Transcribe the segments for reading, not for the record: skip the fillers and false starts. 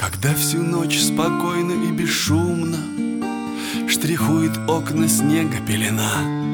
Когда всю ночь спокойно и бесшумно штрихует окна снега пелена,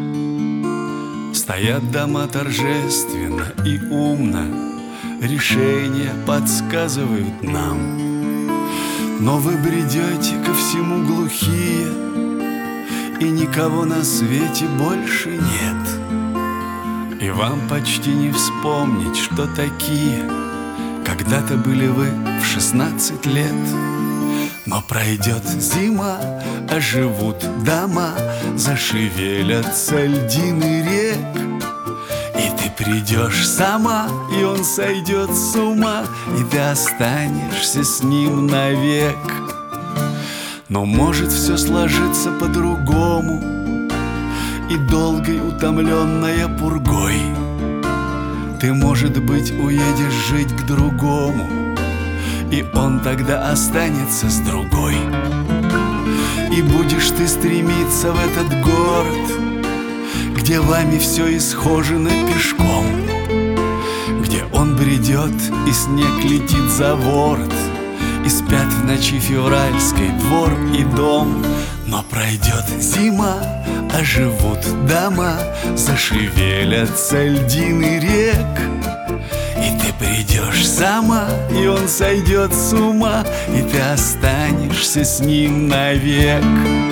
стоят дома торжественно и умно, решения подсказывают нам. Но вы бредете ко всему глухие, и никого на свете больше нет. И вам почти не вспомнить, что такие когда-то были вы в 16 лет. Но пройдет зима, оживут дома, зашевелятся льдины рек. И ты придешь сама, и он сойдет с ума, и ты останешься с ним навек. Но может все сложиться по-другому, и долгой утомленная пургой ты, может быть, уедешь жить к другому, и он тогда останется с другой. И будешь ты стремиться в этот город, где вами все исхожено пешком, где он бредет и снег летит за ворот, и спят в ночи февральской двор и дом. Но пройдет зима, оживут дома, зашевелятся льдины рек. И ты придешь сама, и он сойдет с ума, и ты останешься с ним навек.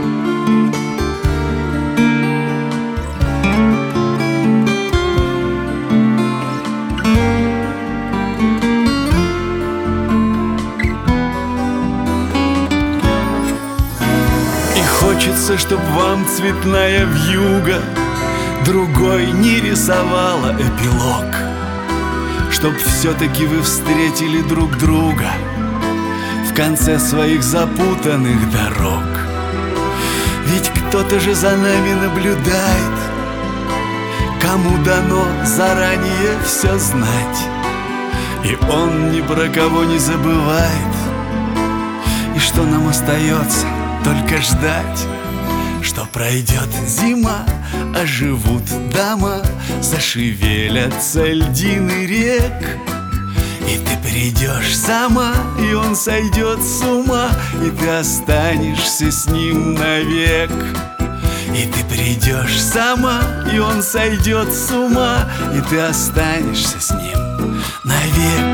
Хочется, чтоб вам цветная вьюга другой не рисовала эпилог, чтоб все-таки вы встретили друг друга в конце своих запутанных дорог. Ведь кто-то же за нами наблюдает, кому дано заранее все знать, и он ни про кого не забывает. И что нам остается? Только ждать, что пройдет зима, оживут дома, зашевелятся льдины рек. И ты придешь сама, и он сойдет с ума, и ты останешься с ним навек. И ты придешь сама, и он сойдет с ума, и ты останешься с ним навек.